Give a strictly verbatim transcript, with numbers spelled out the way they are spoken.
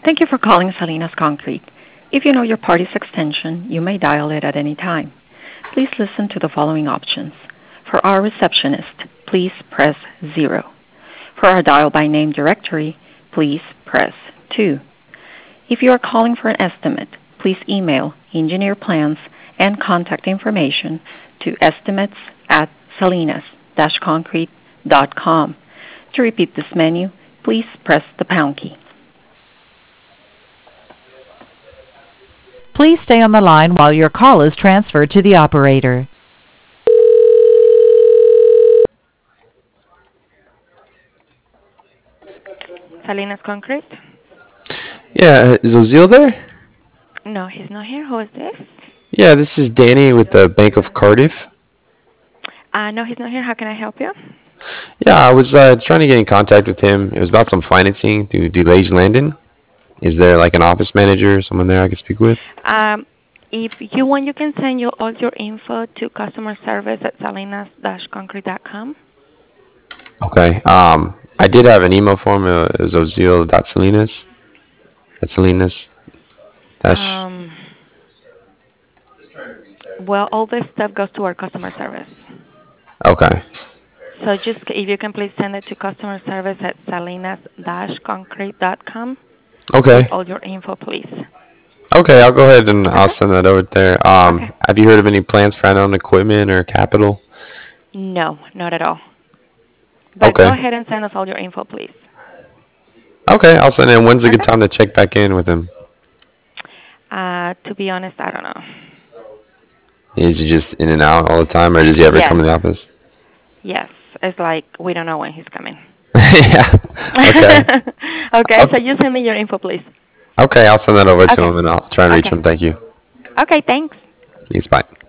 Thank you for calling Salinas Concrete. If you know your party's extension, you may dial it at any time. Please listen to the following options. For our receptionist, please press zero. For our dial by name directory, please press two. If you are calling for an estimate, please email engineer plans and contact information to estimates at salinas dash concrete dot com. To repeat this menu, please press the pound key. Please stay on the line while your call is transferred to the operator. Salinas Concrete? Yeah, is Ozil there? No, he's not here. Who is this? Yeah, this is Danny with the Bank of Cardiff. Uh, no, he's not here. How can I help you? Yeah, I was uh, trying to get in contact with him. It was about some financing through DeLage Landon. Is there like an office manager or someone there I could speak with? Um, if you want, you can send you all your info to customer service at salinas dash concrete dot com. Okay. Um, I did have an email for him. Uh, it was ozil.salinas. At Salinas. Dash. Um, well, all this stuff goes to our customer service. Okay. So just if you can please send it to customer service at salinas dash concrete dot com. Okay. With all your info, please. Okay, I'll go ahead and I'll send that over there. Um, Okay. Have you heard of any plans for add-on equipment or capital? No, not at all. But Okay. go ahead and send us all your info, please. Okay, I'll send it. When's a good Okay. time to check back in with him? Uh, to be honest, I don't know. Is he just in and out all the time, or does he ever Yes. come to the office? Yes, it's like we don't know when he's coming. Yeah. Okay. Okay, so Okay. you send me your info, please. Okay, I'll send that over to Okay. him and I'll try and reach Okay. him. Thank you. Okay, thanks. Thanks. Bye.